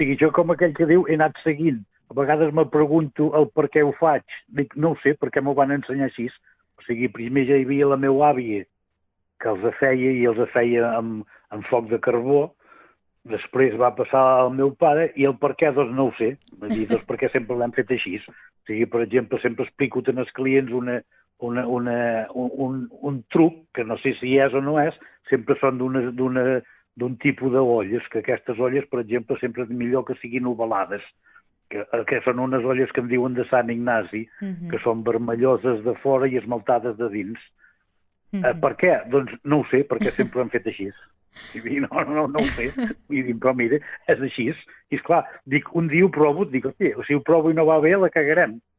sigui, jo com aquell que diu he anat seguint. A vegades me pregunto el per què ho faig. Dic, no ho sé, perquè m'ho van ensenyar així. O sigui, primer ja hi havia la meva àvia que els feia i els feia amb foc de carbó. Després va passar al meu pare i el per què, doncs no ho sé. Vull dir, doncs perquè sempre l'hem fet així. O sigui, per exemple, sempre explico als clients un truc, que no sé si és o no és, sempre són d'un tipus d'olles, que aquestes olles, per exemple, sempre és millor que siguin ovalades, que són unes olles que em diuen de Sant Ignasi, que són vermelloses de fora i esmaltades de dins. Per què? Doncs no ho sé, perquè sempre ho hem fet així. No ho sé. I dic, però mira, és així. I esclar, dic, un dia ho provo, dic, hosti, si ho provo i no va bé, la cagarem.